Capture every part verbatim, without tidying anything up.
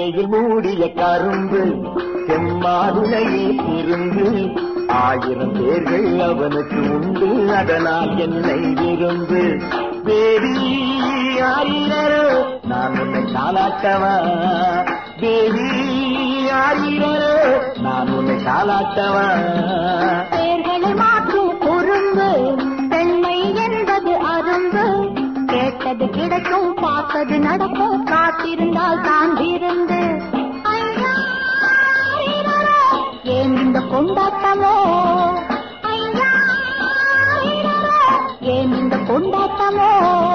சேலையில் மூடிய கரும்பு செம்மாதுளையே திருந்து ஆயிரம் பேர்கள் அவனுக்கு உண்டு அதனால் என்னை விருந்து பேபி ஆயிரோ நான் உன்னை தாலாட்டவா பேபி ஆயிரோ நான் உன்னை தாலாட்டவா பெயர்களை மாற்றும் குறும்பு பெண்மை என்பது அரும்பு கேட்டது கிடைக்கும் பார்த்தது நடக்கும் காத்திருந்தால் தான் விருந்து ஏன் இந்த கொண்டாட்டமோ ஏன் இந்த கொண்டாட்டமோ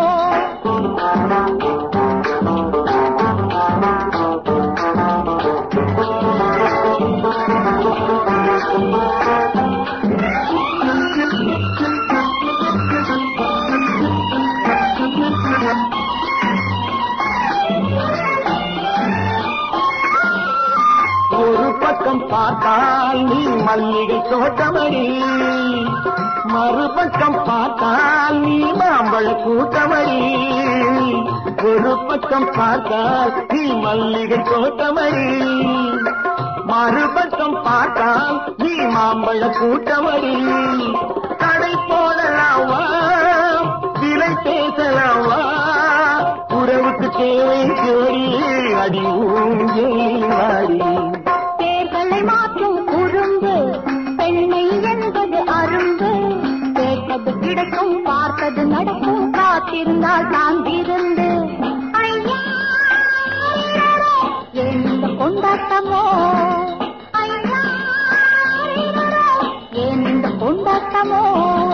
ஒரு பக்கம் பார்த்தால் நீ மல்லிகை தோட்டமடி மறுபக்கம் பார்த்தால் நீ மாம்பழ கூட்டமடி ஒரு பக்கம் பார்த்தால் நீ மல்லிகை தோட்டமடி மறுபக்கம் பார்த்தால் நீ மாம்பழ கூட்டமடி கடை போடலாவா விலை பேசலாவா உறவுக்கு தேவை ஜோடி அடி ஊஞ்சேடி பேர்களை மாற்றும் குறும்பு பெண்மை என்பது அரும்பு கேட்டது கிடைக்கும் பார்த்தது நடக்கும் காத்திருந்தால் தான் விருந்து ஐயா ஏன் இந்த கொண்டாட்டமோ ஐயா ஏன் இந்த கொண்டாட்டமோ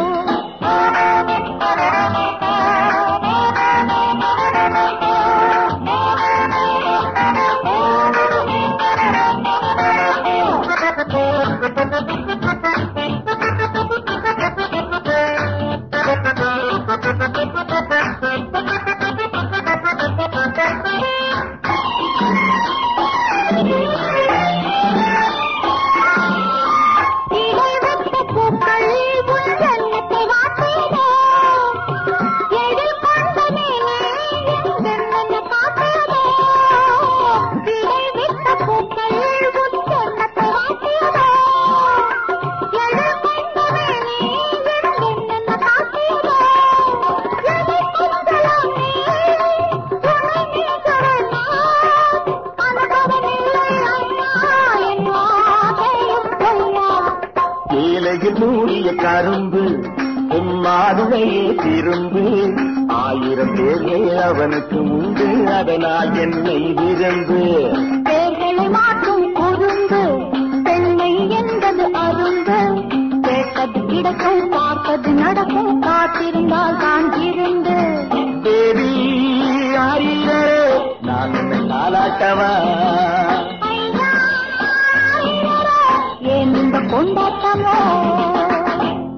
மூடிய கரும்பு மாதுளையே திரும்பு ஆயிரம் பேர்கள் அவனுக்கு உண்டு அதனால் என்னை விரும்பு பேர்களை மாற்றும் குறும்பு பெண்மை என்பது அரும்பு கேட்டது கிடைக்கும் பார்த்தது நடக்கும் காத்திருந்தால் தான் இருந்து தேவி ஆயிரோ நான் உன்னை தாலாட்டவா ஏன் இந்த கொண்டாட்டமோ